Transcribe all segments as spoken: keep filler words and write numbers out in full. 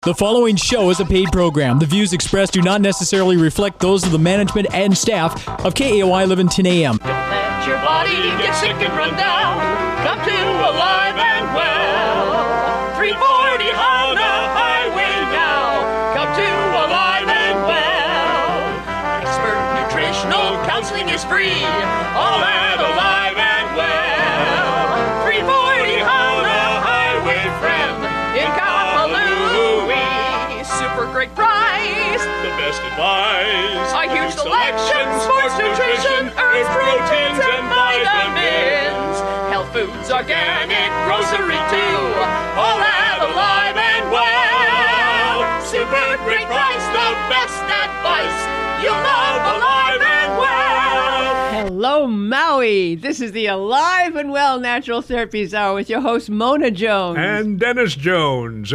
The following show is a paid program. The views expressed do not necessarily reflect those of the management and staff of K A O I eleven ten A M. Don't let your body get sick and run down. Come to Alive and Well. three forty Honda Highway now. Come to Alive and Well. Expert nutritional counseling is free. All at Alive and Well. three forty Honda Highway, friend. In Kapalua. Super great price. The best advice. A huge selection, sports nutrition, herbs, proteins, and vitamins. Health foods, organic, grocery too. All at Alive and Well. Super great price, the best advice. You'll love Alive and Well. Hello, Maui. This is the Alive and Well Natural Therapies Hour with your host, Mona Jones. And Dennis Jones.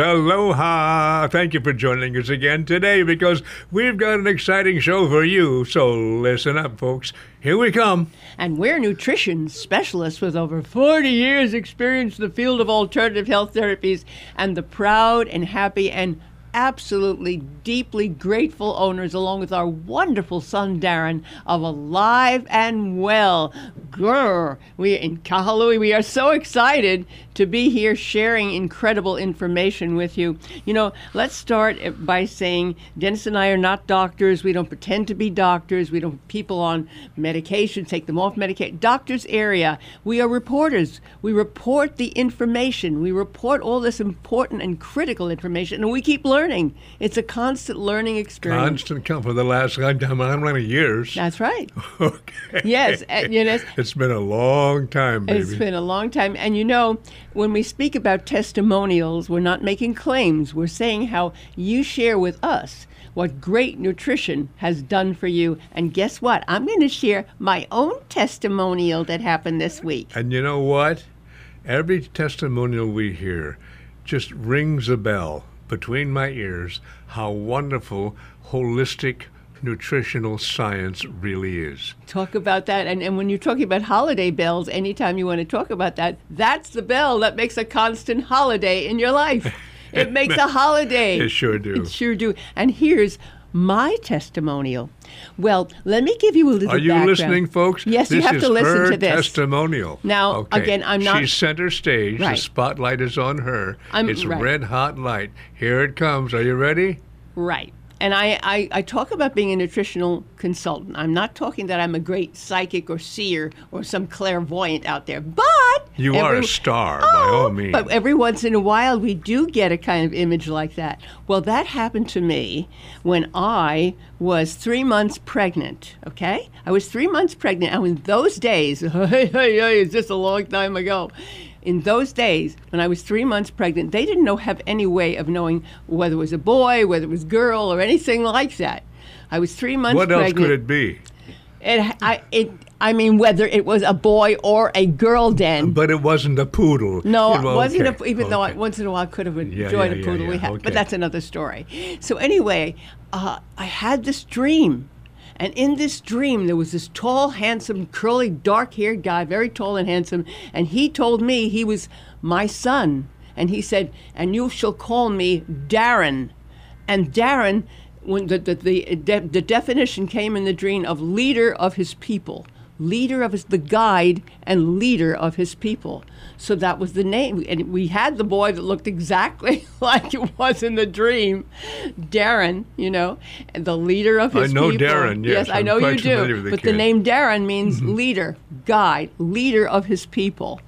Aloha. Thank you for joining us again today because we've got an exciting show for you. So listen up, folks. Here we come. And we're nutrition specialists with over forty years experience in the field of alternative health therapies and the proud and happy and absolutely deeply grateful owners, along with our wonderful son Darren, of Alive and Well. Grr. We in Kahului, we are so excited to be here sharing incredible information with you. You know, let's start by saying Dennis and I are not doctors. We don't pretend to be doctors. We don't put people on medication, take them off medication. Doctors area. We are reporters. We report the information. We report all this important and critical information, and we keep learning. It's a constant learning experience. Constant come for the last how many years? That's right. Okay. Yes, and, you know, it's been a long time, baby. It's been a long time. And you know, when we speak about testimonials, we're not making claims. We're saying how you share with us what great nutrition has done for you. And guess what? I'm going to share my own testimonial that happened this week. And you know what? Every testimonial we hear just rings a bell between my ears how wonderful holistic nutritional science really is. Talk about that. And, and when you're talking about holiday bells, anytime you want to talk about that, that's the bell that makes a constant holiday in your life. It makes a holiday. It sure do. It sure do. And here's my testimonial. Well, let me give you a little Are you background. listening, folks? Yes, this you have is to listen her to this. testimonial. Now, okay. again, I'm not... She's center stage. Right. The spotlight is on her. I'm, it's right. red hot light. Here it comes. Are you ready? Right. And I, I, I talk about being a nutritional consultant. I'm not talking that I'm a great psychic or seer or some clairvoyant out there, but... You every, are a star, oh, by all means. But every once in a while, we do get a kind of image like that. Well, that happened to me when I was three months pregnant, okay? I was three months pregnant, and in those days, hey, hey, hey, it's just a long time ago. In those days, when I was three months pregnant, they didn't know have any way of knowing whether it was a boy, whether it was a girl, or anything like that. I was three months what pregnant. What else could it be? It, I, it, I mean, whether it was a boy or a girl then. But it wasn't a poodle. No, it it wasn't, okay. a, even okay. though I, once in a while I could have enjoyed yeah, yeah, a poodle. yeah, we had, okay. But that's another story. So anyway, uh, I had this dream. And in this dream, there was this tall, handsome, curly, dark-haired guy, very tall and handsome, and he told me he was my son. And he said, and you shall call me Darren. And Darren, when the, the, the, de- the definition came in the dream of leader of his people. Leader of his, the guide and leader of his people. So that was the name. And we had the boy that looked exactly like it was in the dream. Darren, you know, and the leader of his I know people. Darren, yes. I I'm know you quite familiar do. with the But kid. the name Darren means leader, guide, leader of his people.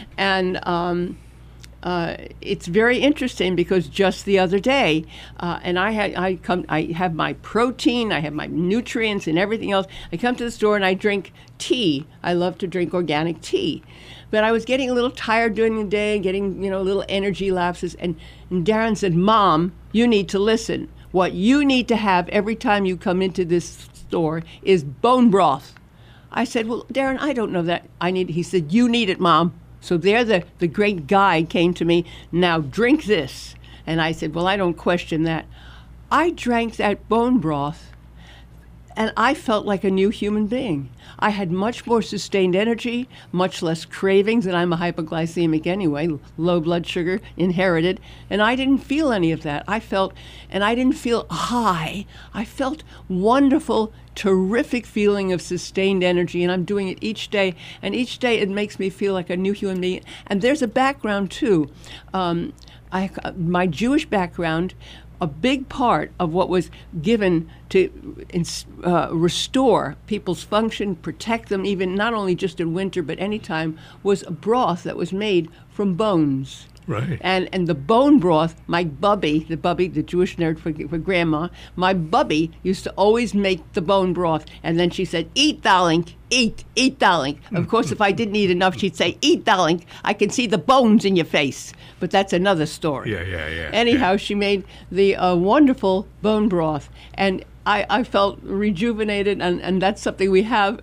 And um, uh, it's very interesting because just the other day, uh, and I had I come I have my protein, I have my nutrients and everything else. I come to the store and I drink tea. I love to drink organic tea. But I was getting a little tired during the day, getting, you know, little energy lapses. And, and Darren said, Mom, you need to listen. What you need to have every time you come into this store is bone broth. I said, well, Darren, I don't know that I need it. He said, you need it, Mom. So there the, the great guy came to me, now drink this. And I said, well, I don't question that. I drank that bone broth. and I felt like a new human being. I had much more sustained energy, much less cravings, and I'm a hypoglycemic anyway, low blood sugar, inherited, and I didn't feel any of that. I felt, and I didn't feel high. I felt wonderful, terrific feeling of sustained energy, and I'm doing it each day, and each day it makes me feel like a new human being. And there's a background, too. Um, I, my Jewish background, a big part of what was given to uh, restore people's function, protect them, even not only just in winter, but any time, was a broth that was made from bones. Right. And and the bone broth, my bubby, the bubby, the Jewish nerd for, for grandma, my bubby used to always make the bone broth. And then she said, eat, darling, eat, eat, darling. Of course, if I didn't eat enough, she'd say, eat, darling, I can see the bones in your face. But that's another story. Yeah, yeah, yeah. Anyhow, yeah. she made the uh, wonderful bone broth. And I, I felt rejuvenated, and, and that's something we have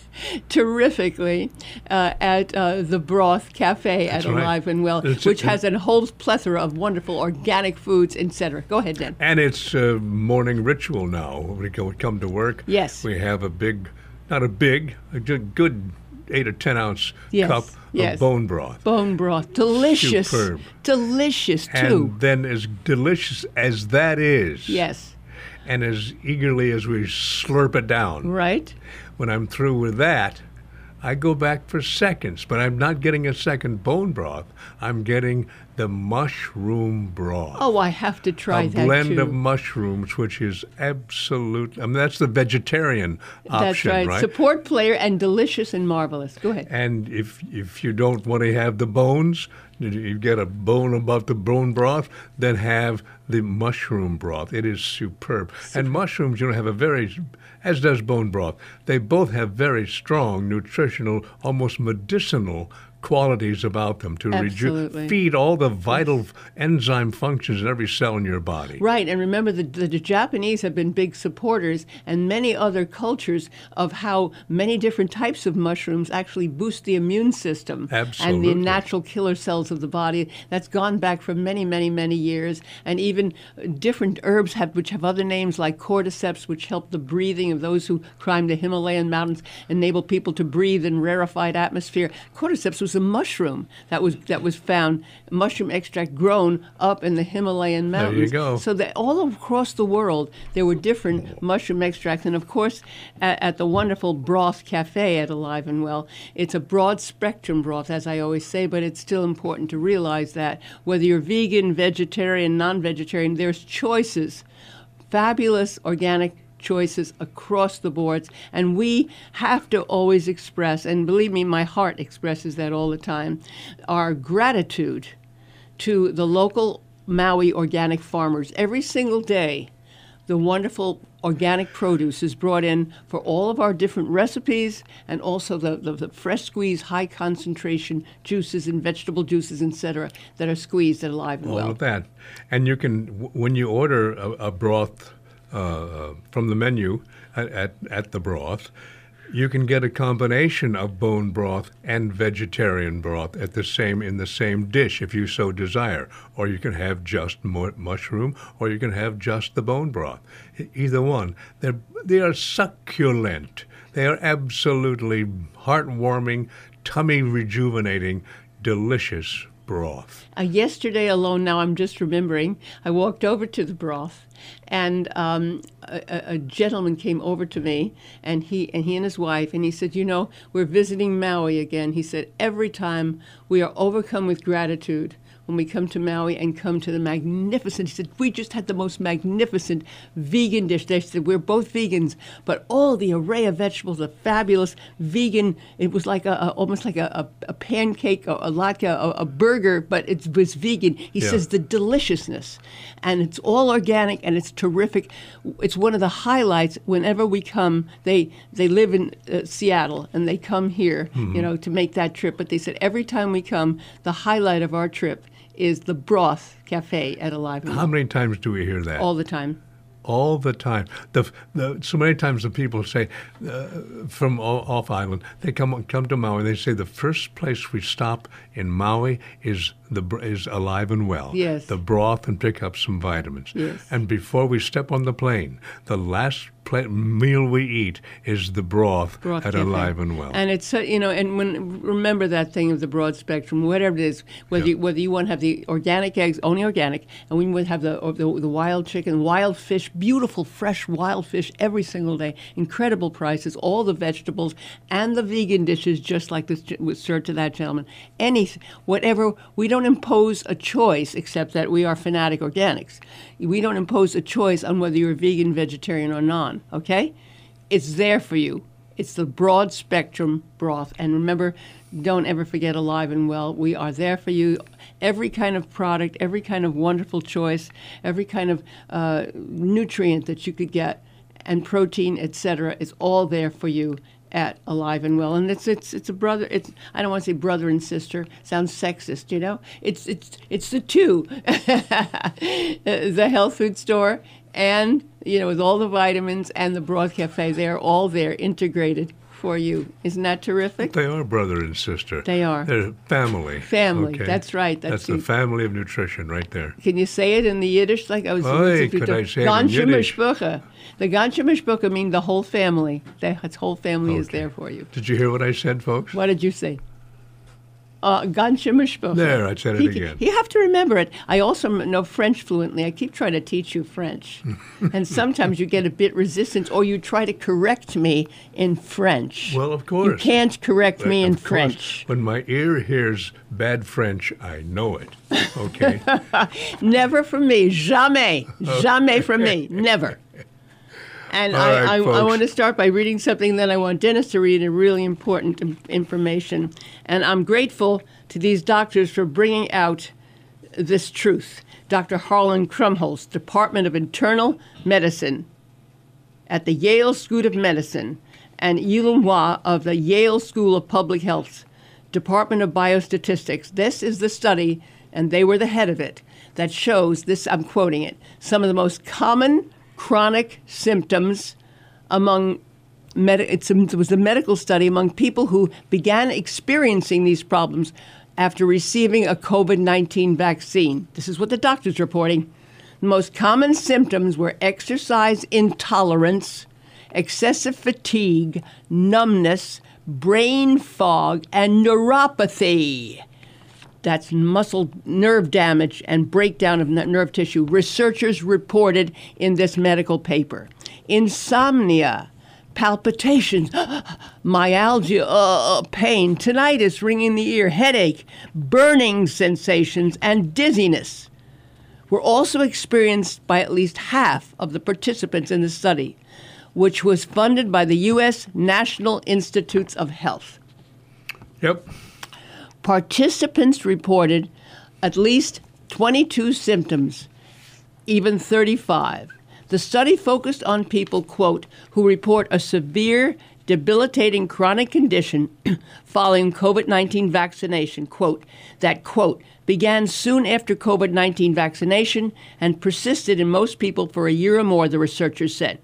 terrifically uh, at uh, the Broth Cafe That's at right. Alive and Well, It's- which it- has a whole plethora of wonderful organic foods, et cetera. Go ahead, Dan. And it's a morning ritual now. When we go, come to work, Yes. we have a big, not a big, a good good eight or ten ounce Yes, cup yes. of bone broth. Bone broth, delicious, Superb. delicious And too. then, as delicious as that is, Yes, and as eagerly as we slurp it down, right. when I'm through with that, I go back for seconds, but I'm not getting a second bone broth. I'm getting the mushroom broth. Oh, I have to try a that blend too. of mushrooms, which is absolute. I mean, that's the vegetarian That's option, right. right? Support player and delicious and marvelous. Go ahead. And if if you don't want to have the bones, you get a bone about the bone broth, then have the mushroom broth. It is superb. And mushrooms, you know, have a very, as does bone broth, they both have very strong nutritional, almost medicinal qualities about them to Absolutely. reju- feed all the vital yes. enzyme functions in every cell in your body. Right, and remember the, the, the Japanese have been big supporters, and many other cultures, of how many different types of mushrooms actually boost the immune system. Absolutely. And the natural killer cells of the body. That's gone back for many, many, many years. And even different herbs have, which have other names like cordyceps, which help the breathing of those who climb the Himalayan mountains, enable people to breathe in rarefied atmosphere. Cordyceps was a mushroom that was that was found, mushroom extract grown up in the Himalayan mountains. There you go. So that all across the world there were different mushroom extracts, and of course at, at the wonderful Broth Cafe at Alive and Well, it's a broad spectrum broth, as I always say, but it's still important to realize that whether you're vegan, vegetarian, non-vegetarian, there's choices, fabulous organic choices across the boards, and we have to always express, and believe me, my heart expresses that all the time, our gratitude to the local Maui organic farmers. Every single day, the wonderful organic produce is brought in for all of our different recipes, and also the, the, the fresh squeeze, high concentration juices and vegetable juices, et cetera, that are squeezed at Alive and All Well. of that. And you can, w- when you order a, a broth uh, from the menu at, at, at the broth, you can get a combination of bone broth and vegetarian broth at the same in the same dish if you so desire. Or you can have just mu- mushroom, or you can have just the bone broth. E- either one. They're, they are succulent. They are absolutely heartwarming, tummy rejuvenating, delicious broth. Uh, yesterday alone, now I'm just remembering, I walked over to the broth, and um, a, a- a gentleman came over to me, and he and he and his wife, and he said, you know, we're visiting Maui again. He said, every time we are overcome with gratitude when we come to Maui and come to the magnificent, he said, we just had the most magnificent vegan dish. They said, we're both vegans, but all the array of vegetables, the fabulous vegan, it was like a, a almost like a, a, a pancake, or a latke, a, a burger, but it was vegan. He Yeah. says the deliciousness, and it's all organic, and it's terrific. It's one of the highlights whenever we come. They they live in uh, Seattle, and they come here, you know, to make that trip. But they said every time we come, the highlight of our trip is the Broth Cafe at Alive and How Well. many times do we hear that? All the time. all the time. The, the so many times the people say uh, from o- off island, they come come to Maui. They say the first place we stop in Maui is the br- is Alive and Well. Yes. The broth and pick up some vitamins. Yes. And before we step on the plane, the last pla- meal we eat is the broth, Broth at Cafe. Alive and Well. And it's, uh, you know, and when remember that thing of the broad spectrum, whatever it is, whether Yeah. you, whether you want to have the organic eggs, only organic, and we would have the, or the the wild chicken, wild fish, beautiful fresh wild fish every single day, incredible prices, all the vegetables and the vegan dishes, just like this ge- was served to that gentleman. Any, whatever, we don't impose a choice, except that we are fanatic organics. We don't impose a choice on whether you're vegan, vegetarian, or non. Okay, it's there for you. It's the broad spectrum broth. And remember, don't ever forget Alive and Well. We are there for you. Every kind of product, every kind of wonderful choice, every kind of uh, nutrient that you could get, and protein, et cetera, is all there for you at Alive and Well. And it's it's it's a brother. It's I don't want to say brother and sister. Sounds sexist, you know. It's it's it's the two, the health food store, and you know, with all the vitamins and the Broth Cafe. They're all there, integrated for you. Isn't that terrific? They are brother and sister. They are. They're family. Family, Okay? that's right, that's That's the the- family of nutrition right there. Can you say it in the Yiddish? Like I was. Oy, could I say it in Ganze Yiddish? Mishpucha. The Ganze Mishpucha mean the whole family. The whole family is Okay. there for you. Did you hear what I said, folks? What did you say? Uh, Ganze Mishpucha. There, I said it He- again. You have to remember it. I also m- know French fluently. I keep trying to teach you French. And sometimes you get a bit resistance, or you try to correct me in French. Well, of You course. can't correct me in Of course, French. When my ear hears bad French, I know it. Okay. Never from me. Jamais. Jamais from me. Never. And All I, right, I, I folks. want to start by reading something that I want Dennis to read, a really important im- information. And I'm grateful to these doctors for bringing out this truth. Doctor Harlan Krumholz, Department of Internal Medicine at the Yale School of Medicine, and Yilun Hua of the Yale School of Public Health, Department of Biostatistics. This is the study, and they were the head of it, that shows this, I'm quoting it, some of the most common chronic symptoms among med- it's, it was a medical study among people who began experiencing these problems after receiving a COVID nineteen vaccine. This is what the doctor's reporting. The most common symptoms were exercise intolerance, excessive fatigue, numbness, brain fog, and neuropathy. That's muscle nerve damage and breakdown of n- nerve tissue. Researchers reported in this medical paper. Insomnia, palpitations, myalgia, uh, pain, tinnitus, ringing in the ear, headache, burning sensations, and dizziness were also experienced by at least half of the participants in the study, which was funded by the U S National Institutes of Health. Yep. Participants reported at least twenty-two symptoms, even thirty-five. The study focused on people, quote, who report a severe, debilitating chronic condition following COVID nineteen vaccination, quote, that, quote, began soon after COVID nineteen vaccination and persisted in most people for a year or more, the researchers said.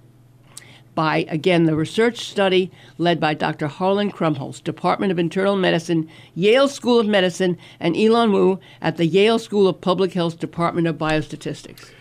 By, again, the research study led by Doctor Harlan Krumholz, Department of Internal Medicine, Yale School of Medicine, and Elon Wu at the Yale School of Public Health, Department of Biostatistics.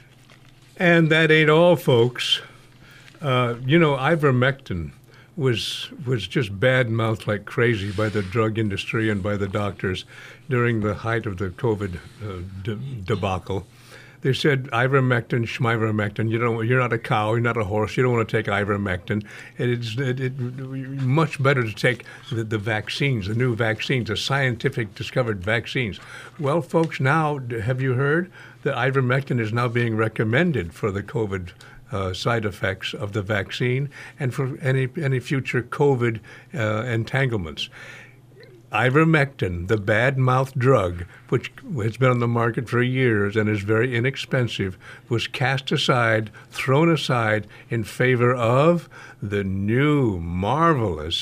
And that ain't all, folks. Uh, you know, ivermectin was was just bad-mouthed like crazy by the drug industry and by the doctors during the height of the COVID uh, de- debacle. They said ivermectin, schmivermectin. You don't. You're not a cow. You're not a horse. You don't want to take ivermectin. It's it, it, much better to take the, the vaccines, the new vaccines, the scientific discovered vaccines. Well, folks, now have you heard that ivermectin is now being recommended for the COVID uh, side effects of the vaccine and for any any future COVID uh, entanglements? Ivermectin, the bad-mouth drug, which has been on the market for years and is very inexpensive, was cast aside, thrown aside in favor of the new, marvelous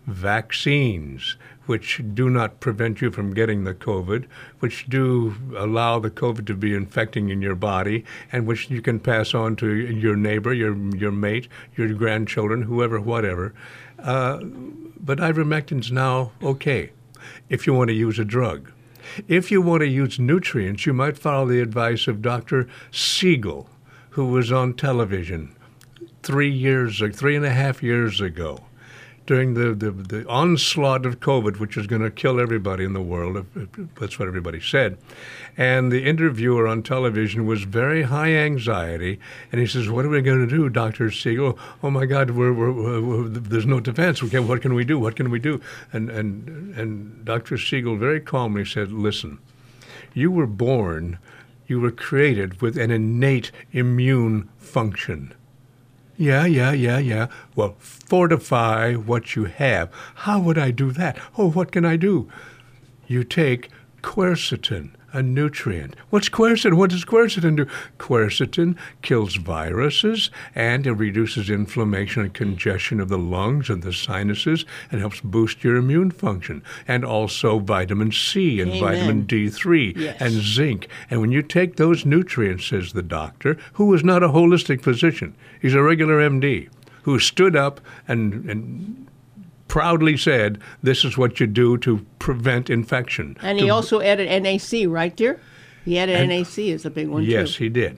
vaccines, which do not prevent you from getting the COVID, which do allow the COVID to be infecting in your body, and which you can pass on to your neighbor, your your mate, your grandchildren, whoever, whatever. Uh, but ivermectin's now okay if you want to use a drug. If you want to use nutrients, you might follow the advice of Doctor Siegel, who was on television three years, three and a half years ago, during the, the, the onslaught of COVID, which is going to kill everybody in the world. That's what everybody said. And the interviewer on television was very high anxiety, and he says, "What are we going to do, Doctor Siegel? Oh my God, we're, we're, we're, there's no defense. We can't, what can we do? What can we do?" And, and, and Doctor Siegel very calmly said, "Listen, you were born, you were created with an innate immune function. Yeah, yeah, yeah, yeah. Well, fortify what you have. How would I do that? Oh, what can I do? You take quercetin, a nutrient. What's quercetin? What does quercetin do? Quercetin kills viruses, and it reduces inflammation and congestion of the lungs and the sinuses, and helps boost your immune function. And also vitamin C and Amen. vitamin D three Yes. and zinc. And when you take those nutrients," says the doctor, who is not a holistic physician, he's a regular M D, who stood up and, and proudly said, "This is what you do to prevent infection." And he To- also added N A C, right, dear? He added And- N A C as a big one, Yes, too. he did.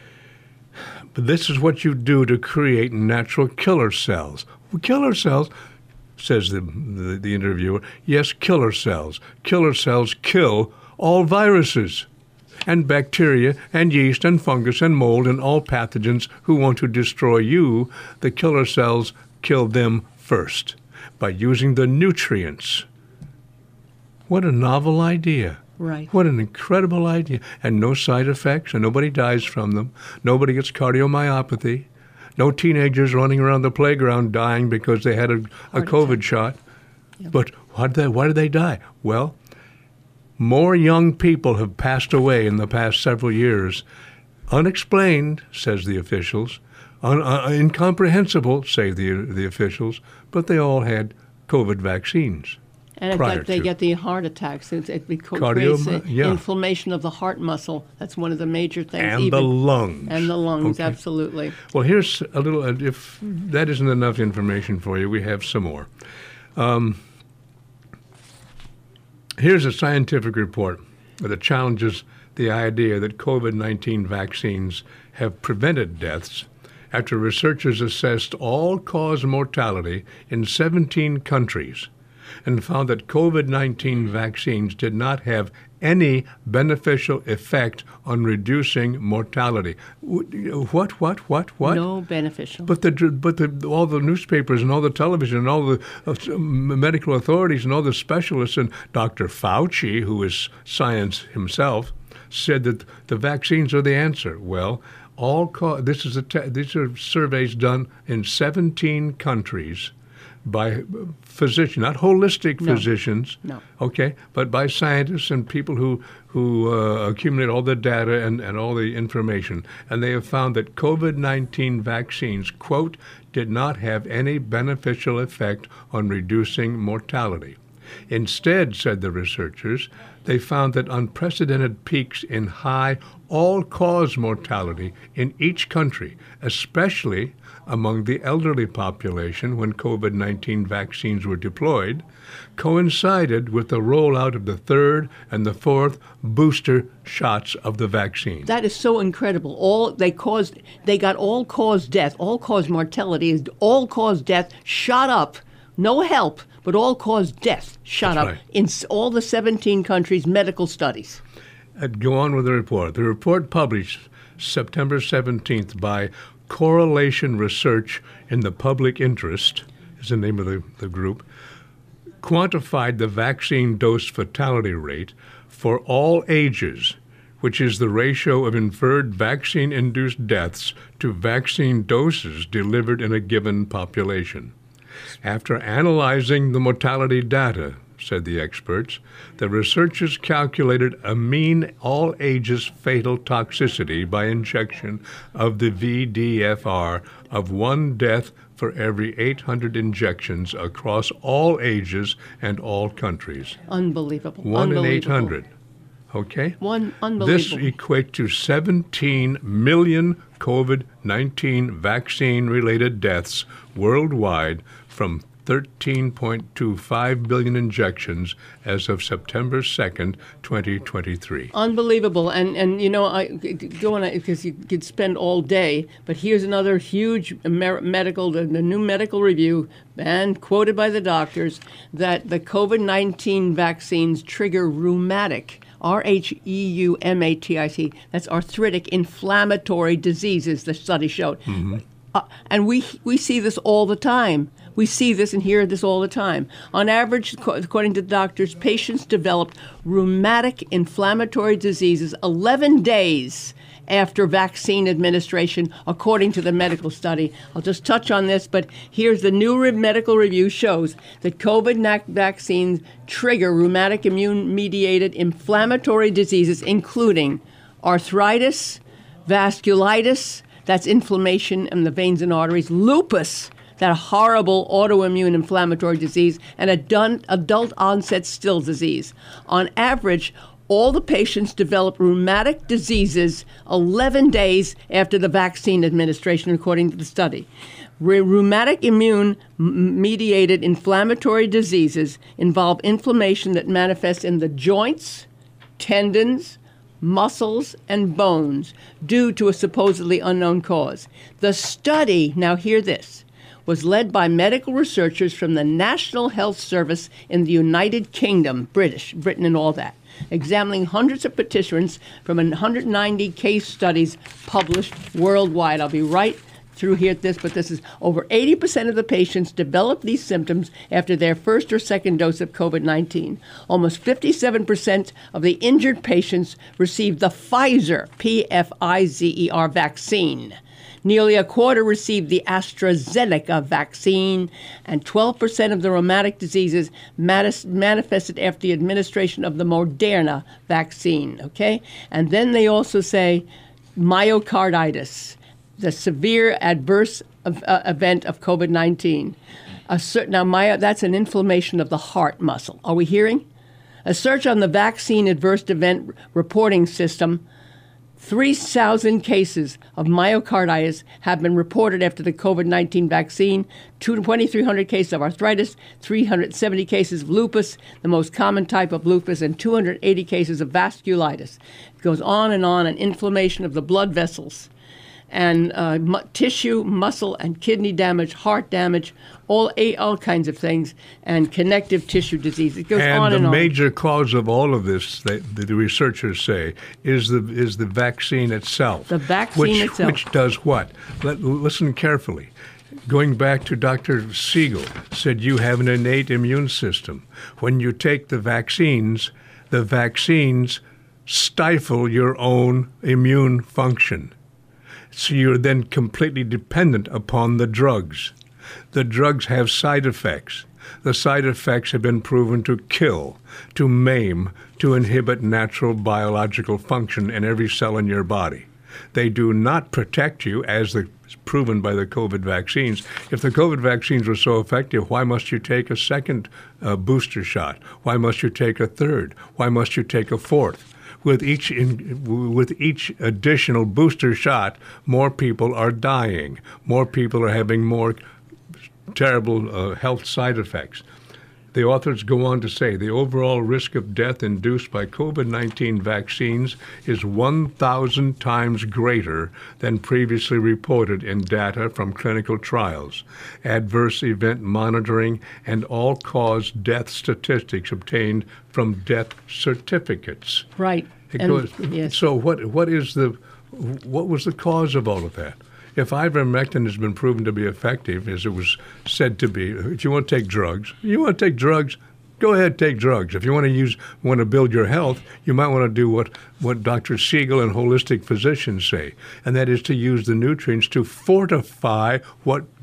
But this is what you do to create natural killer cells. Well, killer cells, says the, the, the interviewer, yes, killer cells. Killer cells kill all viruses and bacteria and yeast and fungus and mold and all pathogens who want to destroy you. The killer cells kill them first by using the nutrients. What a novel idea. Right. What an incredible idea. And no side effects, and nobody dies from them. Nobody gets cardiomyopathy. No teenagers running around the playground dying because they had a, a Heart COVID attack. shot. But why did, they, why did they die? Well, more young people have passed away in the past several years. Unexplained, says the officials. Un, uh, incomprehensible, say the, the officials. But they all had COVID vaccines. And in prior fact, they to. get the heart attacks. It, it beco- Cardio- creates a yeah. inflammation of the heart muscle. That's one of the major things. And even, the lungs. And the lungs, Okay. absolutely. Well, here's a little, uh, if that isn't enough information for you, we have some more. Um, here's a scientific report that challenges the idea that COVID nineteen vaccines have prevented deaths after researchers assessed all-cause mortality in seventeen countries and found that COVID nineteen vaccines did not have any beneficial effect on reducing mortality. What, what, what, what? No beneficial. But the but the all the newspapers and all the television and all the uh, medical authorities and all the specialists and Doctor Fauci, who is science himself, said that the vaccines are the answer. Well, all co- this is a te- these are surveys done in seventeen countries by physicians, not holistic No. physicians, No. okay, but by scientists and people who who uh, accumulate all the data and, and all the information. And they have found that COVID nineteen vaccines, quote, did not have any beneficial effect on reducing mortality. Instead, said the researchers, they found that unprecedented peaks in high all-cause mortality in each country, especially among the elderly population when COVID nineteen vaccines were deployed, coincided with the rollout of the third and the fourth booster shots of the vaccine. That is so incredible. All they caused, they got all-cause death, all-cause mortality, is all-cause death shot up. No help, but all-cause death shot That's up right. in s- all the seventeen countries' medical studies. I'd go on with the report. The report published September seventeenth by Correlation Research in the Public Interest, is the name of the, the group, quantified the vaccine dose fatality rate for all ages, which is the ratio of inferred vaccine-induced deaths to vaccine doses delivered in a given population. After analyzing the mortality data, said the experts. The researchers calculated a mean all-ages fatal toxicity by injection of the V D F R of one death for every eight hundred injections across all ages and all countries. Unbelievable. One in Unbelievable. eight hundred. Okay? One This unbelievable. equates to seventeen million COVID nineteen vaccine-related deaths worldwide from thirteen point two five billion injections as of September second, twenty twenty-three. Unbelievable. And, and you know, I go on, because you could spend all day, but here's another huge Amer- medical, the, the new medical review, and quoted by the doctors, that the COVID nineteen vaccines trigger rheumatic, R H E U M A T I C, that's arthritic inflammatory diseases, the study showed. Mm-hmm. Uh, and we we see this all the time. We see this and hear this all the time. On average, according to doctors, patients developed rheumatic inflammatory diseases eleven days after vaccine administration, according to the medical study. I'll just touch on this, but here's the new re- medical review shows that COVID na- vaccines trigger rheumatic immune-mediated inflammatory diseases, including arthritis, vasculitis, that's inflammation in the veins and arteries, lupus, that horrible autoimmune inflammatory disease, and adult, adult onset Still's disease. On average, all the patients develop rheumatic diseases eleven days after the vaccine administration, according to the study. Re- rheumatic immune-mediated inflammatory diseases involve inflammation that manifests in the joints, tendons, muscles, and bones due to a supposedly unknown cause. The study, now hear this, was led by medical researchers from the National Health Service in the United Kingdom, British, Britain and all that, examining hundreds of participants from one hundred ninety case studies published worldwide. I'll be right through here at this, but this is over eighty percent of the patients developed these symptoms after their first or second dose of COVID nineteen. Almost fifty-seven percent of the injured patients received the Pfizer, P F I Z E R vaccine. Nearly a quarter received the AstraZeneca vaccine, and twelve percent of the rheumatic diseases manis- manifested after the administration of the Moderna vaccine, okay? And then they also say myocarditis, the severe adverse of, uh, event of COVID nineteen. A certain, now, my, that's an inflammation of the heart muscle. Are we hearing? A search on the vaccine adverse event reporting system, three thousand cases of myocarditis have been reported after the COVID nineteen vaccine, twenty-three hundred cases of arthritis, three hundred seventy cases of lupus, the most common type of lupus, and two hundred eighty cases of vasculitis. It goes on and on, and inflammation of the blood vessels, and uh, mu- tissue, muscle, and kidney damage, heart damage, all all kinds of things, and connective tissue disease. It goes and on and the on. major cause of all of this, they, the, the researchers say, is the is the vaccine itself. The vaccine which, itself. Which does what? Let, listen carefully. Going back to Doctor Siegel, said you have an innate immune system. When you take the vaccines, the vaccines stifle your own immune function. So you're then completely dependent upon the drugs. The drugs have side effects. The side effects have been proven to kill, to maim, to inhibit natural biological function in every cell in your body. They do not protect you, as the, proven by the COVID vaccines. If the COVID vaccines were so effective, why must you take a second uh, booster shot? Why must you take a third? Why must you take a fourth? With each in, with each additional booster shot, more people are dying. More people are having more terrible uh, health side effects. The authors go on to say the overall risk of death induced by COVID nineteen vaccines is one thousand times greater than previously reported in data from clinical trials, adverse event monitoring, and all-cause death statistics obtained from death certificates. Right. It And- goes, yes. So what what is the what was the cause of all of that? If ivermectin has been proven to be effective, as it was said to be, if you want to take drugs, you want to take drugs, go ahead, take drugs. If you want to use want to build your health, you might want to do what, what Doctor Siegel and holistic physicians say, and that is to use the nutrients to fortify what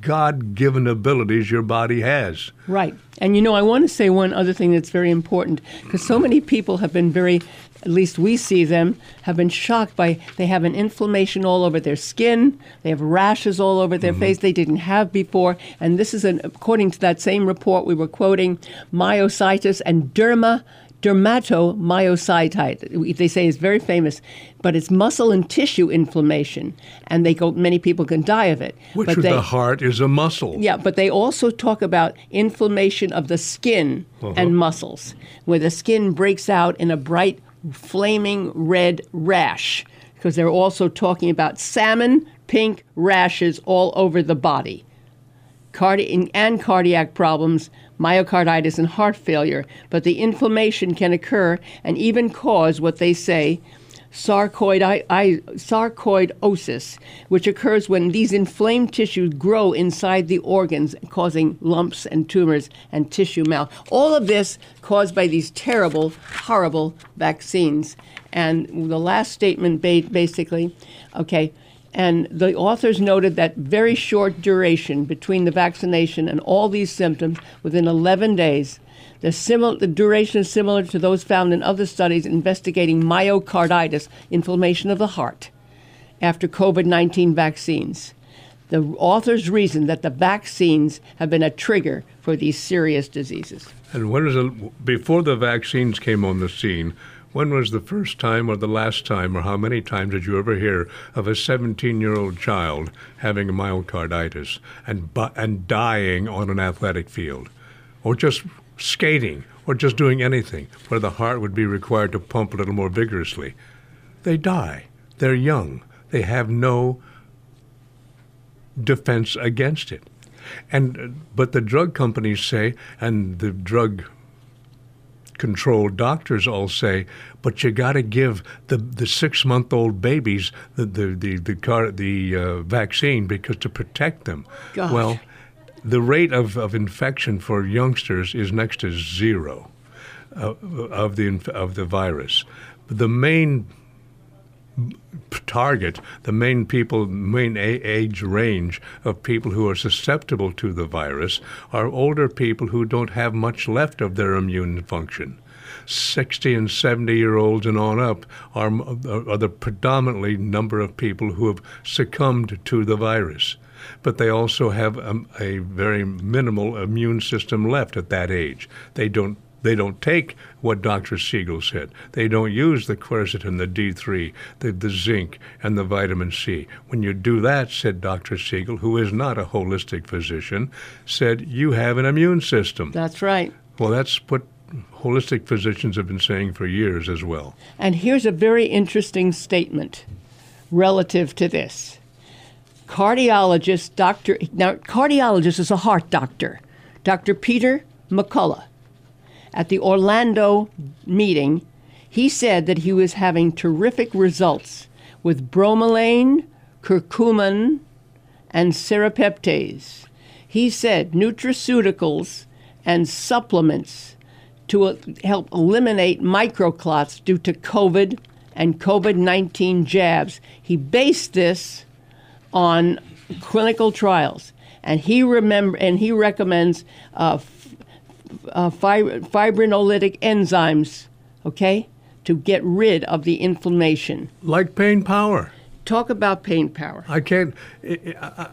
God-given abilities your body has. Right. And, you know, I want to say one other thing that's very important, because so many people have been very, at least we see them, have been shocked by, they have an inflammation all over their skin, they have rashes all over their mm-hmm. face they didn't have before, and this is, an, according to that same report we were quoting, myositis and derma, dermatomyositis, they say is very famous, but it's muscle and tissue inflammation, and they go. Many people can die of it. Which but with they, the heart is a muscle. Yeah, but they also talk about inflammation of the skin uh-huh. and muscles, where the skin breaks out in a bright, flaming red rash, because they're also talking about salmon pink rashes all over the body. Cardi- and cardiac problems, myocarditis and heart failure, but the inflammation can occur and even cause what they say sarcoid- I- sarcoidosis, which occurs when these inflamed tissues grow inside the organs, causing lumps and tumors and tissue mal. All of this caused by these terrible, horrible vaccines. And the last statement ba- basically, okay, and the authors noted that very short duration between the vaccination and all these symptoms within eleven days. The, simil- the duration is similar to those found in other studies investigating myocarditis, inflammation of the heart, after COVID nineteen vaccines. The authors reasoned that the vaccines have been a trigger for these serious diseases. And when was it, before the vaccines came on the scene, when was the first time or the last time, or how many times did you ever hear of a seventeen-year-old child having myocarditis and bu- and dying on an athletic field, or just skating, or just doing anything where the heart would be required to pump a little more vigorously? They die. They're young. They have no defense against it. And but the drug companies say, and the drug controlled doctors all say, but you got to give the, the six-month-old babies the the the the, car, the uh, vaccine because to protect them. Gosh. Well, the rate of, of infection for youngsters is next to zero uh, of the of the virus. The main target, the main people, main age range of people who are susceptible to the virus are older people who don't have much left of their immune function. sixty and seventy year olds and on up are, are the predominantly number of people who have succumbed to the virus. But they also have um, a very minimal immune system left at that age. They don't They don't take what Doctor Siegel said. They don't use the quercetin, the D three, the, the zinc, and the vitamin C. When you do that, said Doctor Siegel, who is not a holistic physician, said, you have an immune system. That's right. Well, that's what holistic physicians have been saying for years as well. And here's a very interesting statement relative to this. Cardiologist, Doctor now cardiologist is a heart doctor, Doctor Peter McCullough. At the Orlando meeting, he said that he was having terrific results with bromelain, curcumin, and serrapeptase. He said nutraceuticals and supplements to uh, help eliminate microclots due to COVID and COVID nineteen jabs. He based this on clinical trials, and he remember and he recommends uh, Uh, fib- fibrinolytic enzymes, okay, to get rid of the inflammation. Like Pain Power. Talk about Pain Power. I can't. I, I,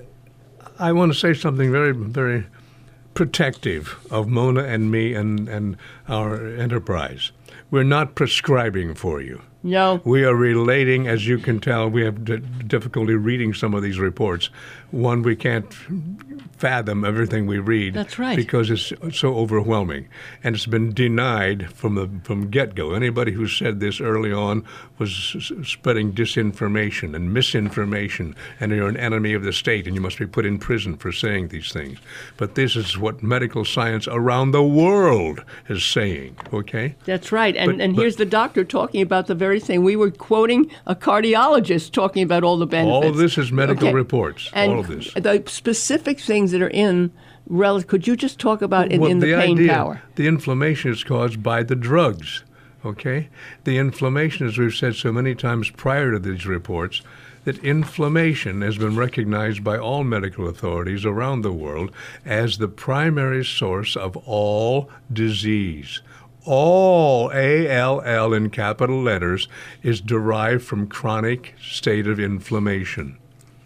I want to say something very, very protective of Mona and me and, and our enterprise. We're not prescribing for you. No. We are relating, as you can tell, we have d- difficulty reading some of these reports. One, we can't fathom everything we read. That's right. Because it's so overwhelming. And it's been denied from the from get-go. Anybody who said this early on was s- spreading disinformation and misinformation, and you're an enemy of the state, and you must be put in prison for saying these things. But this is what medical science around the world is saying, okay? That's right. And But- and but- here's the doctor talking about the very thing. We were quoting a cardiologist talking about all the benefits. All of this is medical Okay. reports, And all of this. the specific things that are in, rel- could you just talk about in, Well, in the, Pain idea, Power? The inflammation is caused by the drugs, okay? The inflammation, as we've said so many times prior to these reports, that inflammation has been recognized by all medical authorities around the world as the primary source of all disease. All, A L L in capital letters, is derived from chronic state of inflammation.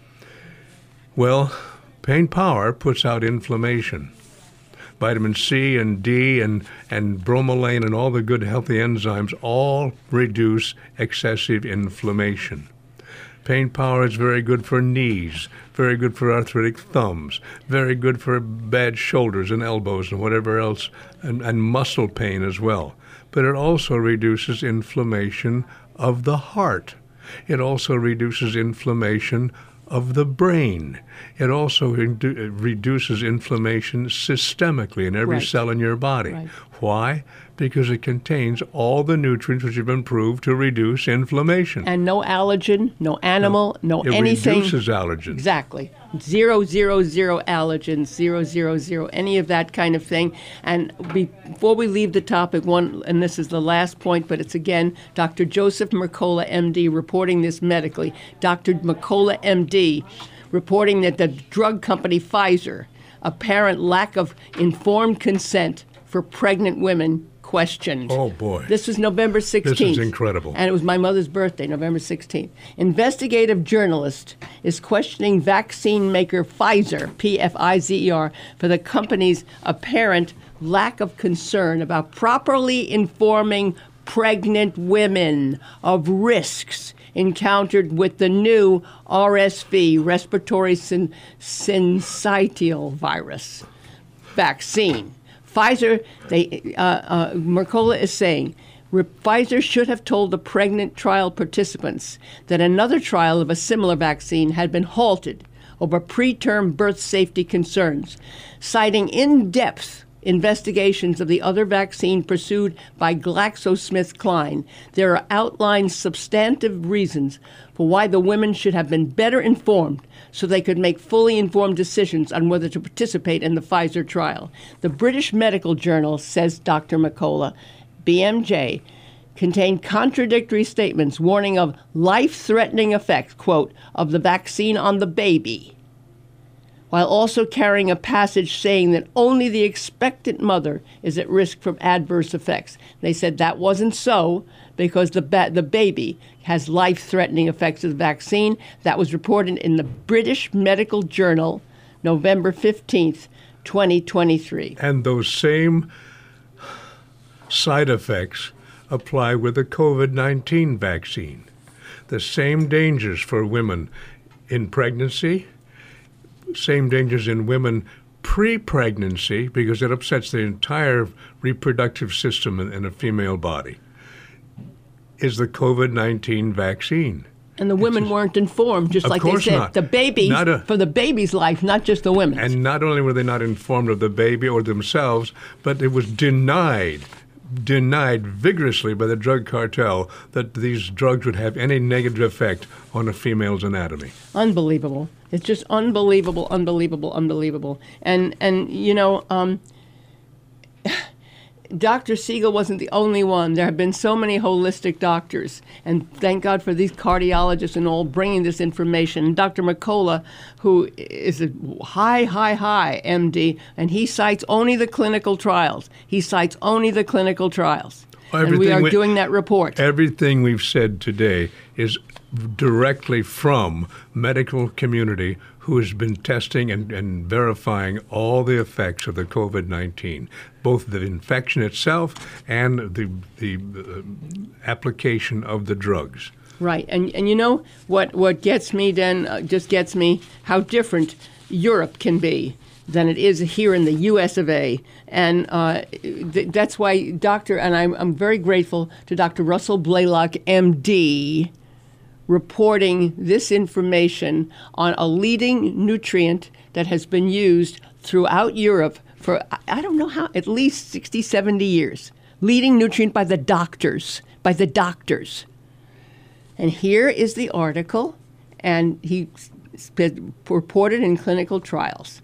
Well, Pain Power puts out inflammation. Vitamin C and D and, and bromelain and all the good healthy enzymes all reduce excessive inflammation. Pain Power is very good for knees, very good for arthritic thumbs, very good for bad shoulders and elbows and whatever else, and, and muscle pain as well. But it also reduces inflammation of the heart. It also reduces inflammation of the brain. It also redu- reduces inflammation systemically in every Right. cell in your body. Right. Why? Because it contains all the nutrients which have been proved to reduce inflammation. And no allergen, no animal, no, it anything. reduces allergens. Exactly. Zero, zero, zero allergens, zero, zero, zero, any of that kind of thing. And be, before we leave the topic, one, and this is the last point, but it's again Doctor Joseph Mercola, M D, reporting this medically. Doctor Mercola, M D, reporting that the drug company Pfizer, apparent lack of informed consent for pregnant women questioned. Oh, boy. This was November sixteenth. This is incredible. And it was my mother's birthday, November sixteenth. Investigative journalist is questioning vaccine maker Pfizer, P F I Z E R, for the company's apparent lack of concern about properly informing pregnant women of risks encountered with the new R S V, respiratory syn- syncytial virus vaccine. Pfizer, they, uh, uh, Mercola is saying, Re- Pfizer should have told the pregnant trial participants that another trial of a similar vaccine had been halted over preterm birth safety concerns, citing in-depth investigations of the other vaccine pursued by GlaxoSmithKline. There are outlined substantive reasons for why the women should have been better informed so they could make fully informed decisions on whether to participate in the Pfizer trial. The British Medical Journal, says Doctor Mercola, B M J, contained contradictory statements warning of life-threatening effects, quote, of the vaccine on the baby, while also carrying a passage saying that only the expectant mother is at risk from adverse effects. They said that wasn't so because the ba- the baby has life-threatening effects of the vaccine. That was reported in the British Medical Journal, November fifteenth, twenty twenty-three. And those same side effects apply with the COVID nineteen vaccine. The same dangers for women in pregnancy, same dangers in women pre-pregnancy, because it upsets the entire reproductive system in, in a female body, is the COVID nineteen vaccine. And the women weren't informed, just Of like they course said. not. The baby, Not a- for the baby's life, not just the women's. And not only were they not informed of the baby or themselves, but it was denied, denied vigorously by the drug cartel that these drugs would have any negative effect on a female's anatomy. Unbelievable. It's just unbelievable, unbelievable, unbelievable. And, and you know, um, Doctor Siegel wasn't the only one. There have been so many holistic doctors, and thank God for these cardiologists and all bringing this information. And Doctor Mercola, who is a high, high, high M D, and he cites only the clinical trials. He cites only the clinical trials. And we Everything are we- doing that report. Everything we've said today is directly from medical community who has been testing and, and verifying all the effects of the COVID nineteen, both the infection itself and the, the uh, application of the drugs. Right, and and you know what what gets me then uh, just gets me how different Europe can be than it is here in the U S of A, and uh, th- that's why Doctor and I'm I'm very grateful to Doctor Russell Blaylock, M D, reporting this information on a leading nutrient that has been used throughout Europe for I- I don't know how at least sixty, seventy years. Leading nutrient by the doctors, by the doctors. And here is the article, and he sp- reported in clinical trials.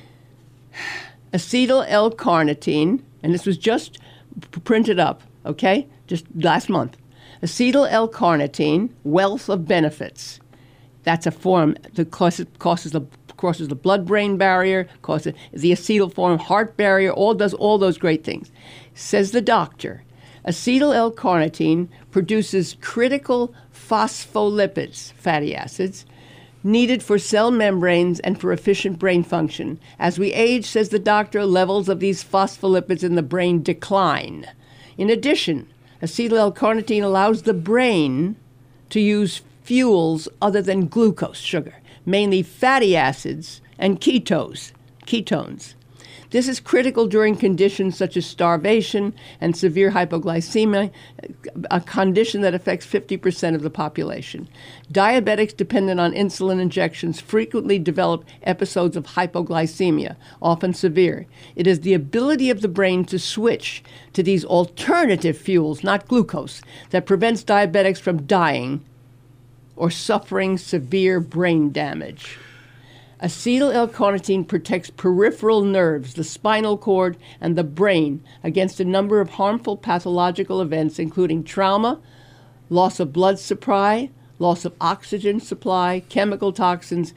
Acetyl L-carnitine, and this was just p- printed up, okay, just last month. Acetyl L-carnitine, wealth of benefits, That's a form that causes, causes the crosses the blood-brain barrier, causes the acetyl form heart barrier, all does all those great things. Says the doctor, acetyl L-carnitine produces critical phospholipids, fatty acids, needed for cell membranes and for efficient brain function. As we age, says the doctor, levels of these phospholipids in the brain decline. In addition, acetyl L-carnitine allows the brain to use fuels other than glucose, sugar, mainly fatty acids and ketones. ketones. This is critical during conditions such as starvation and severe hypoglycemia, a condition that affects fifty percent of the population. Diabetics dependent on insulin injections frequently develop episodes of hypoglycemia, often severe. It is the ability of the brain to switch to these alternative fuels, not glucose, that prevents diabetics from dying or suffering severe brain damage. Acetyl L-carnitine protects peripheral nerves, the spinal cord, and the brain against a number of harmful pathological events, including trauma, loss of blood supply, loss of oxygen supply, chemical toxins,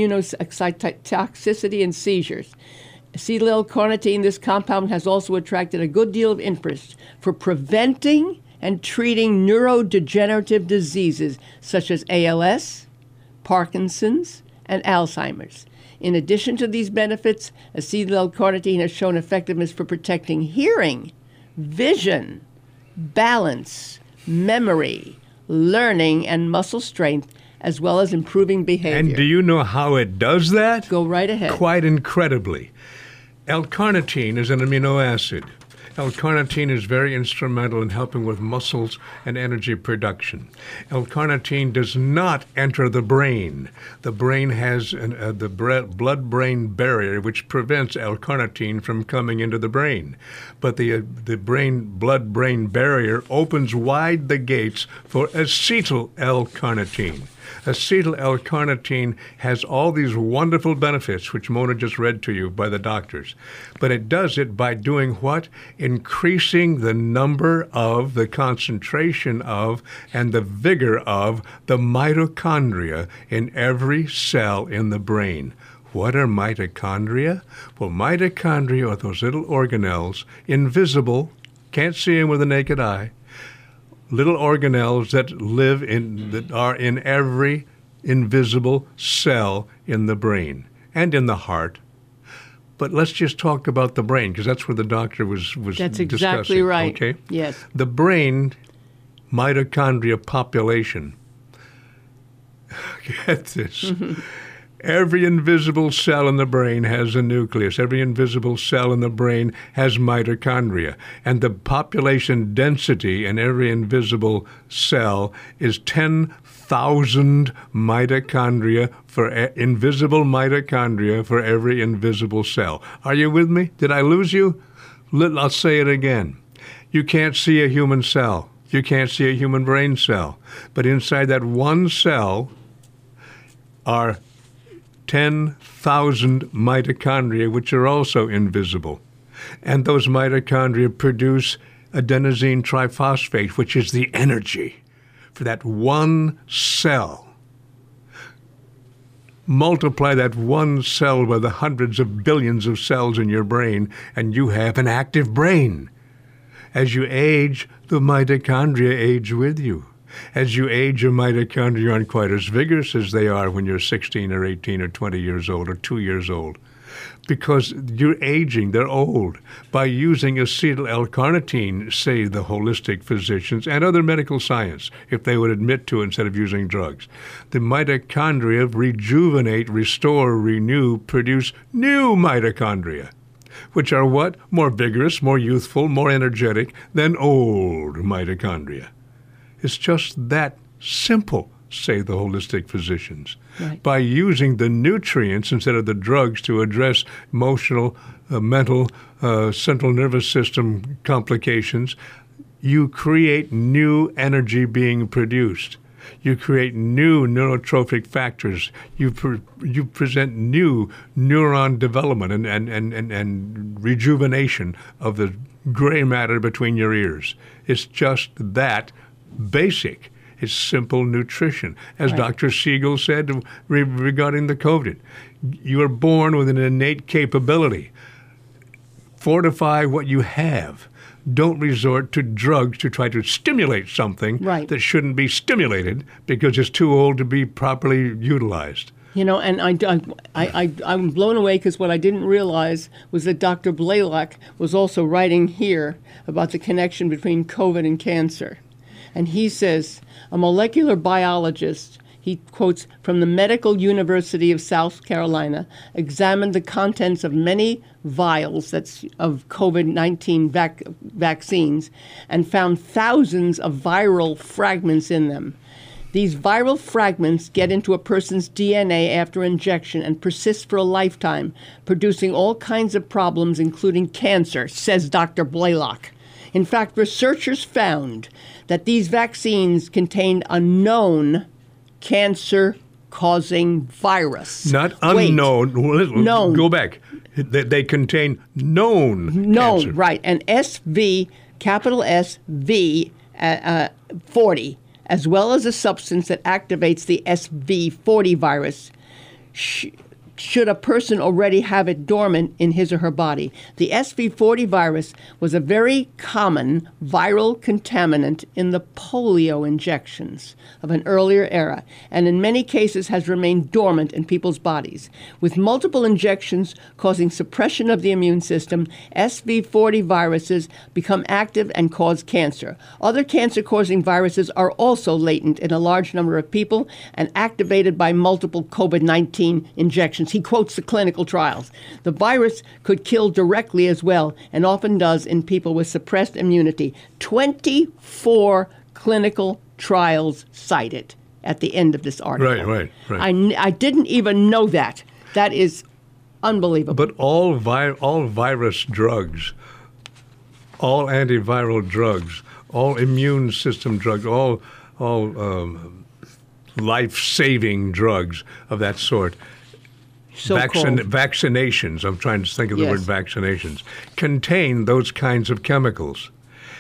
immunotoxicity, and seizures. Acetyl L-carnitine, this compound has also attracted a good deal of interest for preventing and treating neurodegenerative diseases such as A L S, Parkinson's, and Alzheimer's. In addition to these benefits, acetyl L-carnitine has shown effectiveness for protecting hearing, vision, balance, memory, learning, and muscle strength, as well as improving behavior. And do you know how it does that? Go right ahead. Quite incredibly. L-carnitine is an amino acid. L-carnitine is very instrumental in helping with muscles and energy production. L-carnitine does not enter the brain. The brain has an, uh, the blood-brain barrier, which prevents L-carnitine from coming into the brain. But the uh, the brain blood-brain barrier opens wide the gates for acetyl L-carnitine. Acetyl L-carnitine has all these wonderful benefits, which Mona just read to you by the doctors. But it does it by doing what? Increasing the number of, the concentration of, and the vigor of the mitochondria in every cell in the brain. What are mitochondria? Well, mitochondria are those little organelles, invisible, can't see them with the naked eye, little organelles that live in, that are in every invisible cell in the brain and in the heart. But let's just talk about the brain, because that's where the doctor was, was That's discussing. exactly right. Okay? Yes. The brain mitochondria population, get this, every invisible cell in the brain has a nucleus. Every invisible cell in the brain has mitochondria. And the population density in every invisible cell is ten thousand mitochondria for e- invisible mitochondria for every invisible cell. Are you with me? Did I lose you? Let, I'll say it again. You can't see a human cell. You can't see a human brain cell. But inside that one cell are ten thousand mitochondria, which are also invisible. And those mitochondria produce adenosine triphosphate, which is the energy for that one cell. Multiply that one cell by the hundreds of billions of cells in your brain, and you have an active brain. As you age, the mitochondria age with you. As you age, your mitochondria aren't quite as vigorous as they are when you're sixteen or eighteen or twenty years old or two years old. Because you're aging, they're old. By using acetyl L-carnitine, say the holistic physicians and other medical science, if they would admit to it instead of using drugs, the mitochondria rejuvenate, restore, renew, produce new mitochondria, which are what? More vigorous, more youthful, more energetic than old mitochondria. It's just that simple, say the holistic physicians. Right. By using the nutrients instead of the drugs to address emotional, uh, mental, uh, central nervous system complications, you create new energy being produced. You create new neurotrophic factors. You pre- you present new neuron development and, and, and, and, and rejuvenation of the gray matter between your ears. It's just that basic. It's simple nutrition. As Right. Doctor Siegel said re- regarding the COVID, you are born with an innate capability. Fortify what you have. Don't resort to drugs to try to stimulate something Right. that shouldn't be stimulated because it's too old to be properly utilized. You know, and I, I, I, I'm blown away because what I didn't realize was that Doctor Blaylock was also writing here about the connection between COVID and cancer. And he says, a molecular biologist, he quotes, from the Medical University of South Carolina, examined the contents of many vials that's of COVID nineteen vac- vaccines and found thousands of viral fragments in them. These viral fragments get into a person's D N A after injection and persist for a lifetime, producing all kinds of problems, including cancer, says Doctor Blaylock. In fact, researchers found that these vaccines contained a known cancer-causing virus. Not Wait. unknown. Known. Go back. They, they contain known No, cancer. right. And S V, capital S V uh, uh, forty, as well as a substance that activates the S V forty virus, sh- should a person already have it dormant in his or her body. The S V forty virus was a very common viral contaminant in the polio injections of an earlier era, and in many cases has remained dormant in people's bodies. With multiple injections causing suppression of the immune system, S V forty viruses become active and cause cancer. Other cancer-causing viruses are also latent in a large number of people and activated by multiple COVID nineteen injections. He quotes the clinical trials. The virus could kill directly as well, and often does in people with suppressed immunity. twenty-four clinical trials cited at the end of this article. Right, right, right. I, n- I didn't even know that. That is unbelievable. But all vi- all virus drugs, all antiviral drugs, all immune system drugs, all all um, life-saving drugs of that sort, So-called. vaccinations, I'm trying to think of the Yes. word vaccinations, contain those kinds of chemicals.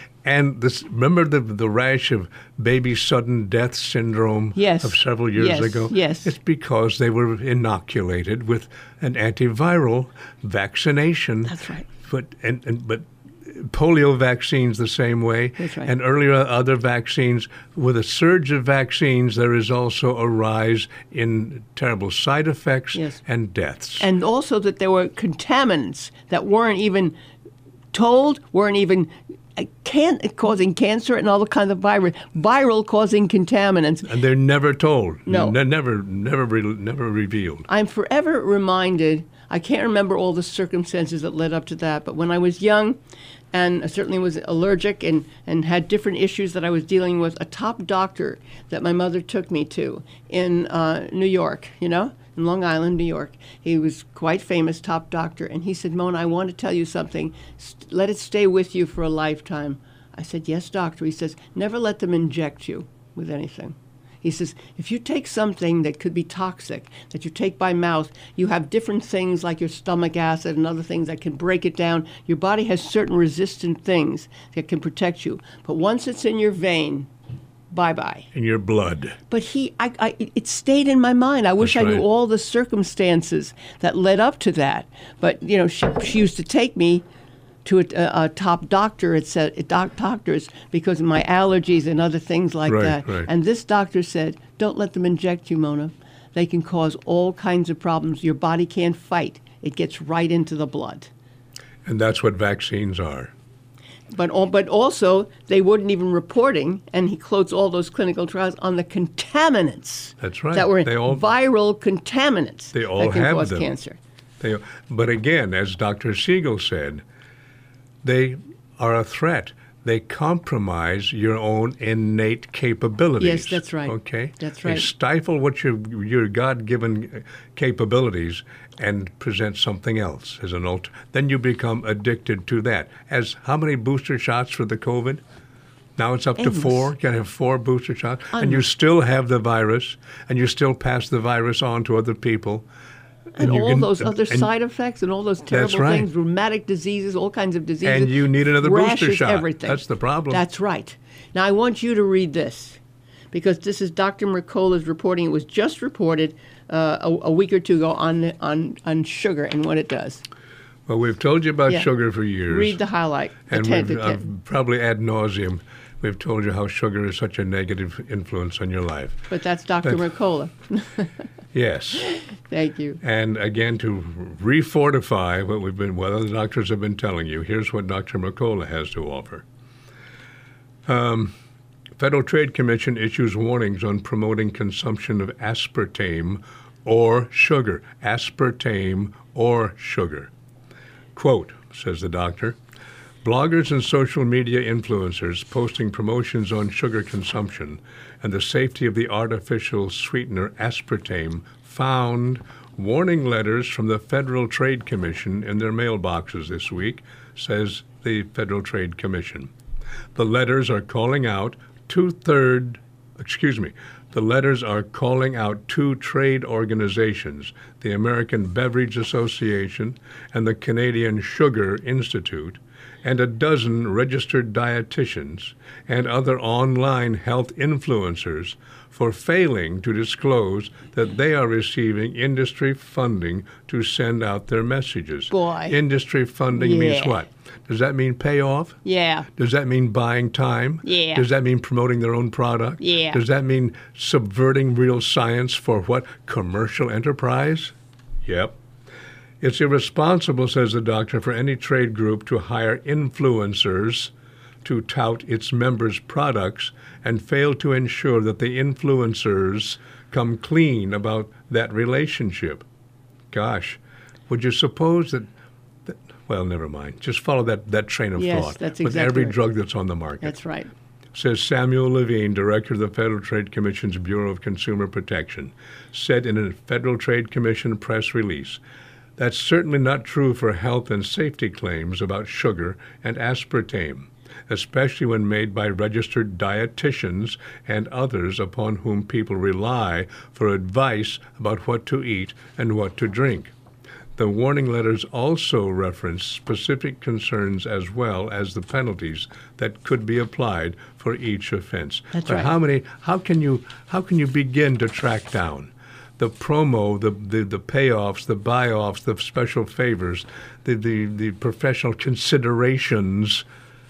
And this, remember the the rash of baby sudden death syndrome Yes. of several years Yes, ago? yes. It's because they were inoculated with an antiviral vaccination. That's right. But and, and but polio vaccines the same way. That's right. And earlier other vaccines. With a surge of vaccines, there is also a rise in terrible side effects Yes. and deaths. And also that there were contaminants that weren't even told, weren't even uh, can, causing cancer and all the kinds of virus, viral causing contaminants. And they're never told. No. Ne- never, never, re- never revealed. I'm forever reminded, I can't remember all the circumstances that led up to that, but when I was young and I certainly was allergic and, and had different issues that I was dealing with, a top doctor that my mother took me to in uh, New York, you know, in Long Island, New York. He was quite famous, top doctor, and he said, Mona, I want to tell you something. St- let it stay with you for a lifetime. I said, yes, doctor. He says, never let them inject you with anything. He says, if you take something that could be toxic, that you take by mouth, you have different things like your stomach acid and other things that can break it down. Your body has certain resistant things that can protect you. But once it's in your vein, bye-bye. In your blood. But he, I, I, it stayed in my mind. I wish That's I knew right. all the circumstances that led up to that. But, you know, she, she used to take me to a, a, a top doctor at said, doc, doctors because of my allergies and other things like Right, that. right. And this doctor said, don't let them inject you, Mona. They can cause all kinds of problems. Your body can't fight. It gets right into the blood. And that's what vaccines are. But al- but also, they weren't even reporting, and he quotes all those clinical trials on the contaminants. That's right. That were They all- viral contaminants They all that can have cause them. cancer. They, but again, as Doctor Siegel said, they are a threat. They compromise your own innate capabilities. Yes, that's right. Okay? That's They right. stifle what your, your God-given capabilities and present something else as an alter. Then you become addicted to that. As how many booster shots for the COVID? Now it's up to Endless. four. You got to have four booster shots. And you Endless. still have the virus, and you still pass the virus on to other people. And, you all can- those other and- side effects and all those terrible right. things, rheumatic diseases, all kinds of diseases. And you need another booster rashes, shot. Everything. That's the problem. That's right. Now, I want you to read this because this is Doctor Mercola's reporting. It was just reported uh, a, a week or two ago on, on, on sugar and what it does. Well, we've told you about Yeah. sugar for years. Read the highlight. And Attend- we've, uh, attend. probably ad nauseum, we've told you how sugar is such a negative influence on your life. But that's Doctor But- Mercola. Yes. Thank you. And again, to refortify what we've been, what other doctors have been telling you, here's what Doctor Mercola has to offer. Um, Federal Trade Commission issues warnings on promoting consumption of aspartame or sugar. Aspartame or sugar. Quote, says the doctor, bloggers and social media influencers posting promotions on sugar consumption and the safety of the artificial sweetener aspartame found warning letters from the Federal Trade Commission in their mailboxes this week, says the Federal Trade Commission. The letters are calling out two-third, excuse me, the letters are calling out two trade organizations, the American Beverage Association and the Canadian Sugar Institute, and a dozen registered dietitians and other online health influencers for failing to disclose that they are receiving industry funding to send out their messages. Boy. Industry funding means Yeah. what? Does that mean payoff? Yeah. Does that mean buying time? Yeah. Does that mean promoting their own product? Yeah. Does that mean subverting real science for what? Commercial enterprise? Yep. It's irresponsible, says the doctor, for any trade group to hire influencers to tout its members' products and fail to ensure that the influencers come clean about that relationship. Gosh, would you suppose that, that well, never mind. Just follow that, that train of Yes, thought that's with exactly every right. drug that's on the market. That's right. Says Samuel Levine, director of the Federal Trade Commission's Bureau of Consumer Protection, said in a Federal Trade Commission press release. That's certainly not true for health and safety claims about sugar and aspartame, especially when made by registered dietitians and others upon whom people rely for advice about what to eat and what to drink. The warning letters also reference specific concerns as well as the penalties that could be applied for each offense. That's but right. how many? How can you? How can you begin to track down the promo, the the, the payoffs, the buy-offs, the special favors, the, the the professional considerations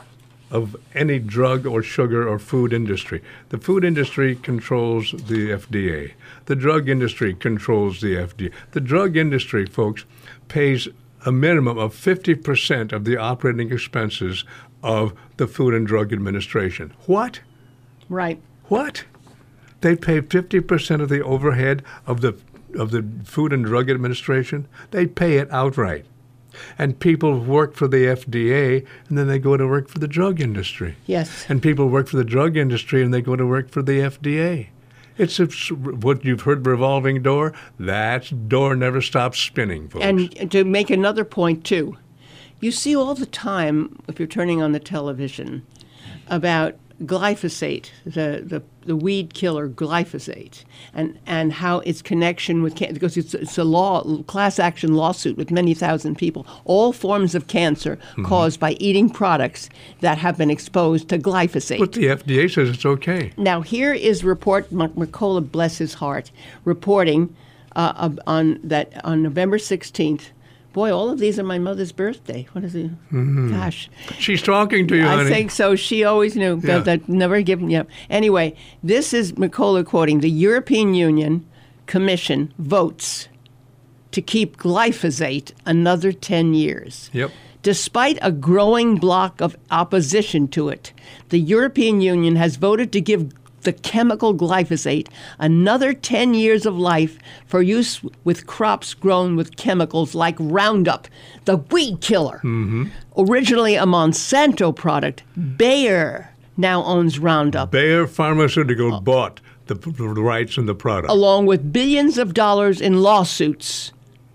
of any drug or sugar or food industry? The food industry controls the F D A. The drug industry controls the F D A. The drug industry, folks, pays a minimum of fifty percent of the operating expenses of the Food and Drug Administration. What? Right. What? They pay fifty percent of the overhead of the of the Food and Drug Administration? They pay it outright. And people work for the F D A, and then they go to work for the drug industry. Yes. And people work for the drug industry, and they go to work for the F D A. It's a, what you've heard, revolving door. That door never stops spinning, folks. And to make another point, too, you see all the time, if you're turning on the television, about glyphosate, the, the, the weed killer glyphosate, and, and how its connection with cancer, because it's, it's a law, class action lawsuit with many thousand people, all forms of cancer Mm-hmm. caused by eating products that have been exposed to glyphosate. But the F D A says it's okay. Now, here is report, Mark Mercola, bless his heart, reporting uh, ab- on that on November sixteenth. Boy, all of these are my mother's birthday. What is it? Gosh. She's talking to you, I honey. think so. She always knew. Yeah. That, that never given you up. Anyway, this is Mercola quoting, the European Union Commission votes to keep glyphosate another ten years. Yep. Despite a growing block of opposition to it, the European Union has voted to give the chemical glyphosate another ten years of life for use with crops grown with chemicals like Roundup, the weed killer. Mm-hmm. Originally a Monsanto product, Bayer now owns Roundup, Bayer Pharmaceutical bought the, the rights and the product. along with billions of dollars in lawsuits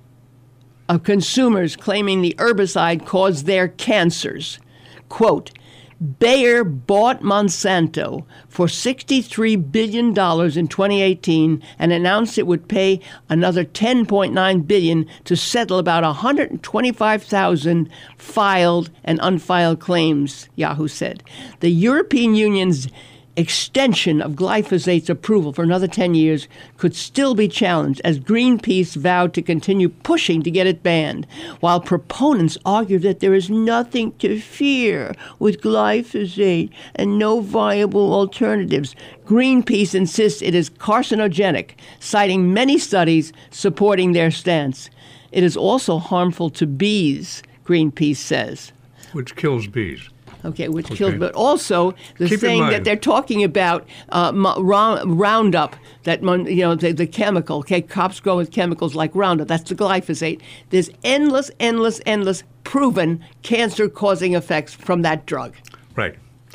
of consumers claiming the herbicide caused their cancers. Quote, Bayer bought Monsanto for sixty-three billion dollars in twenty eighteen and announced it would pay another ten point nine billion dollars to settle about one hundred twenty-five thousand filed and unfiled claims, Yahoo said. The European Union's extension of glyphosate's approval for another ten years could still be challenged as Greenpeace vowed to continue pushing to get it banned, while proponents argue that there is nothing to fear with glyphosate and no viable alternatives. Greenpeace insists it is carcinogenic, citing many studies supporting their stance. It is also harmful to bees, Greenpeace says. Which kills bees. Okay, which Okay. kills, but also the Keep in saying that mind- they're talking about uh, mo- round, Roundup, that mon- you know the, the chemical. Okay, crops grow with chemicals like Roundup. That's the glyphosate. There's endless, endless, endless proven cancer-causing effects from that drug. Right.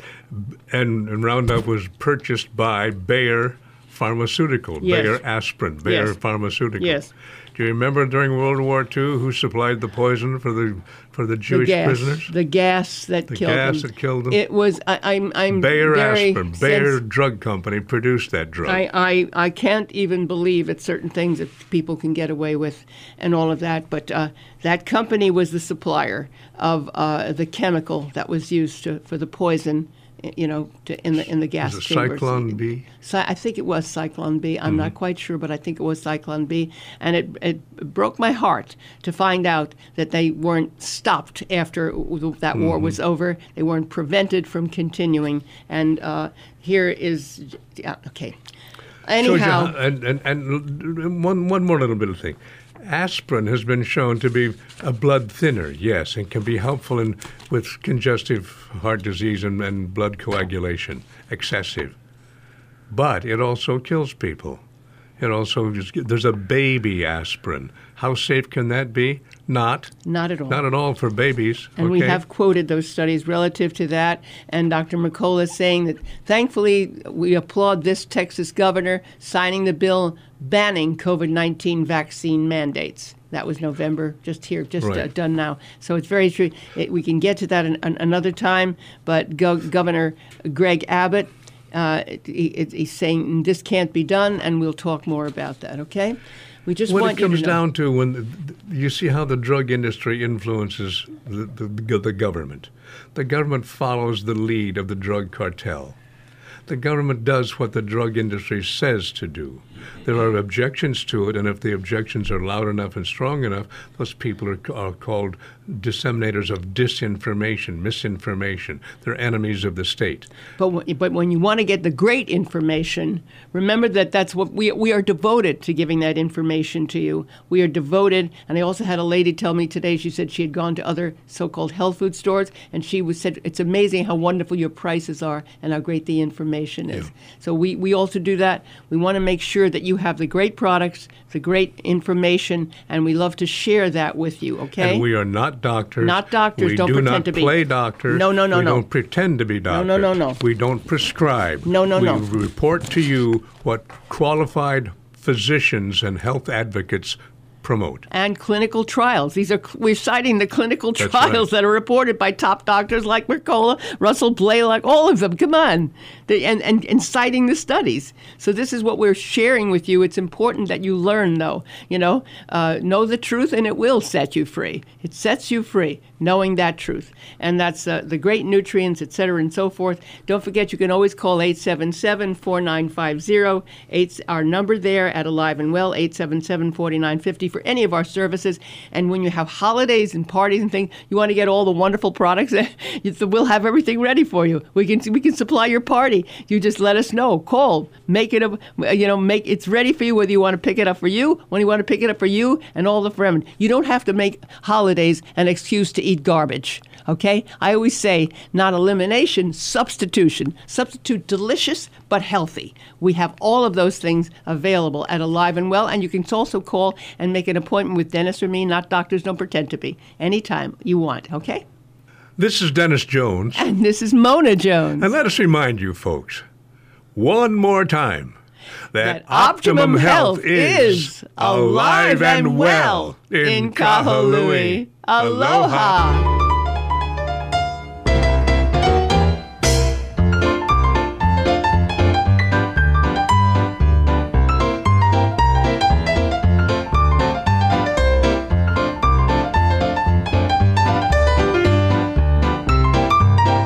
And, and Roundup was purchased by Bayer Pharmaceutical, Yes. Bayer Aspirin, Bayer Yes. Pharmaceutical. Yes. Do you remember during World War Two who supplied the poison for the for the The Jewish gas, prisoners? the gas that The killed gas them. that killed them? It was. I, I'm. I'm Bayer very Aspirin, Bayer sens- Drug Company produced that drug. I, I, I can't even believe at certain things that people can get away with and all of that. But uh, that company was the supplier of uh, the chemical that was used to, for the poison, you know, to, in the in the gas Was it chambers. Cyclone B? Cy- I think it was Cyclone B. I'm not quite sure, but I think it was Cyclone B. And it, it broke my heart to find out that they weren't stopped after that war was over. They weren't prevented from continuing. And uh, here is, yeah, okay. Shows you Anyhow, how- and, and, and one, one more little bit of thing. Aspirin has been shown to be a blood thinner, yes, and can be helpful in with congestive heart disease and, and blood coagulation, excessive. But it also kills people. It also there's a baby aspirin. How safe can that be? Not. not at all. Not at all for babies. And okay? we have quoted those studies relative to that. And Doctor McCullough is saying that thankfully we applaud this Texas governor signing the bill banning COVID nineteen vaccine mandates. That was November, just here, just Right. uh, done now. So it's very true. It, we can get to that an, an, another time. But Go- Governor Greg Abbott, uh, he, he's saying this can't be done, and we'll talk more about that, okay? We just When want it comes you to know. down to when the, you see how the drug industry influences the, the, the government, the government follows the lead of the drug cartel. The government does what the drug industry says to do. There are objections to it, and if the objections are loud enough and strong enough, those people are, are called disseminators of disinformation, misinformation. They're enemies of the state. But w- but when you want to get the great information, remember that that's what we we are devoted to giving that information to you. We are devoted, and I also had a lady tell me today. She said she had gone to other so-called health food stores, and she was said it's amazing how wonderful your prices are and how great the information is. Yeah. So we we also do that. We want to make sure that you have the great products, the great information, and we love to share that with you. Okay. And we are not doctors. Not doctors. We Don't do pretend not to be. play doctors. No, no, no, we no. don't pretend to be doctors. no, no, no. We don't prescribe. No, no, we no. We report to you what qualified physicians and health advocates promote. And clinical trials. These are we're citing the clinical That's trials right. that are reported by top doctors like Mercola, Russell Blaylock, all of them. Come on, they, and, and and citing the studies. So this is what we're sharing with you. It's important that you learn, though. You know, uh, know the truth, and it will set you free. It sets you free, knowing that truth, and that's uh, the great nutrients, et cetera, and so forth. Don't forget, you can always call eight seven seven, four nine five zero. It's our number there at Alive and Well, eight seven seven, four nine five zero for any of our services. And when you have holidays and parties and things, you want to get all the wonderful products, we'll have everything ready for you. We can we can supply your party. You just let us know. Call, make it a, you know, make it's ready for you. Whether you want to pick it up for you, when you want to pick it up for you, and all the friends. You don't have to make holidays an excuse to eat garbage. Okay? I always say not elimination, substitution. Substitute delicious but healthy. We have all of those things available at Alive and Well, and you can also call and make an appointment with Dennis or me, not doctors, don't pretend to be, anytime you want, okay? This is Dennis Jones. And this is Mona Jones. And let us remind you, folks, one more time, that, That Optimum Health is alive and well in Kahului. Aloha.